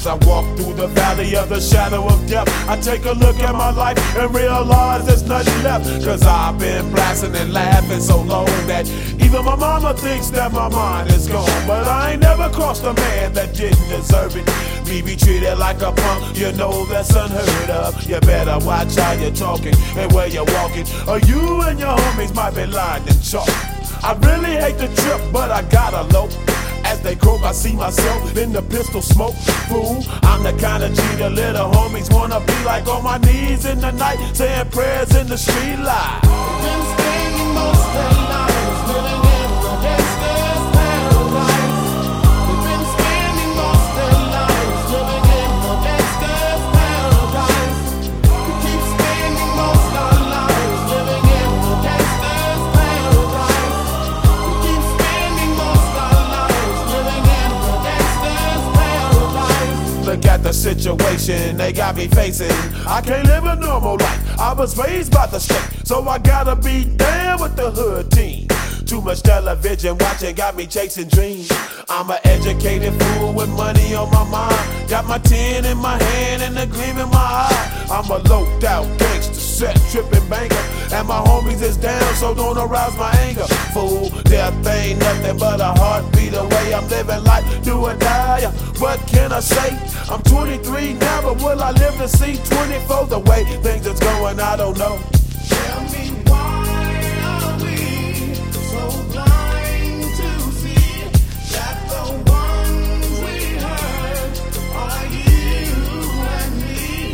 I walk through the valley of the shadow of death, I take a look at my life and realize there's nothing left. Cause I've been blasting and laughing so long that even my mama thinks that my mind is gone. But I ain't never crossed a man that didn't deserve it. Me be treated like a punk, you know that's unheard of. You better watch how you're talking and where you're walking, or you and your homies might be lined in chalk. I really hate the trip, but I gotta low. As they croak, I see myself in the pistol smoke. Fool, I'm the kind of G the little homies wanna be like, on my knees in the night, saying prayers in the street light. Been spending most of their lives living in the gangster's paradise. We've been spending most of their lives living in the gangster's paradise. We keep spending most of our lives living in the gangster's paradise. We keep spending most of our lives living in the gangster's paradise. Look at the situation they got me facing. I can't live a normal life. I was raised by the state, so I gotta be down with the hood team. Too much television watching got me chasing dreams. I'm an educated fool with money on my mind. Got my tin in my hand and a gleam in my eye. I'm a loped out gangster, set tripping banker, and my homies is down, so don't arouse my anger. Fool, death ain't nothing but a heartbeat away. I'm living life, do or die. What can I say? I'm 23 now, but will I live to see 24? The way things is going, I don't know. Tell me why are we so blind to see that the ones we hurt are you and me?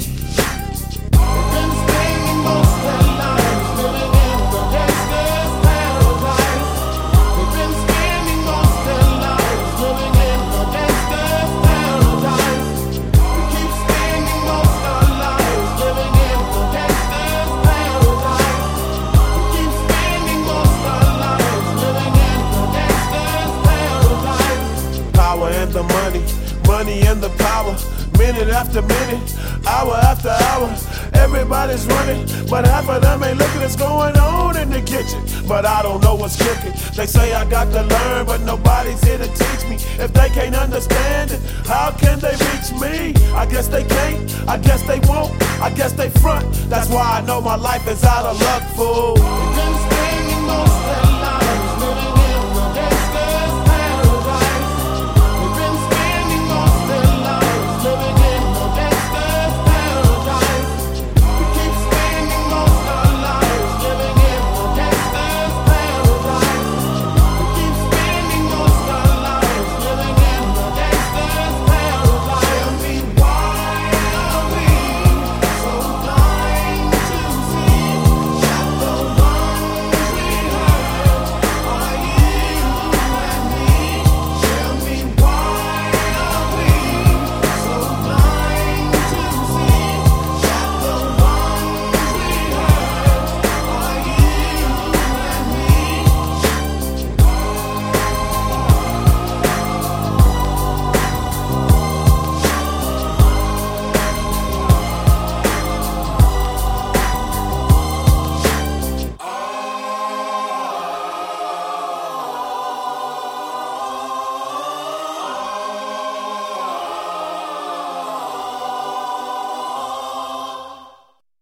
We've been spending most of our lives living in the gangster's paradise. We've been spending most of our lives living in the gangster's paradise. We keep spending most of our lives living in the gangster's paradise. We keep spending most of our lives living in the gangster's paradise. Power and the money, money and the power. Minute after minute, hour after hour, everybody's running, but half of them ain't looking what's going on in the kitchen. But I don't know what's cooking. They say I got to learn, but nobody's here to teach me. If they can't understand it, how can they reach me? I guess they can't, I guess they won't, I guess they front. That's why I know my life is out of luck, fool. We've been spending most of our lives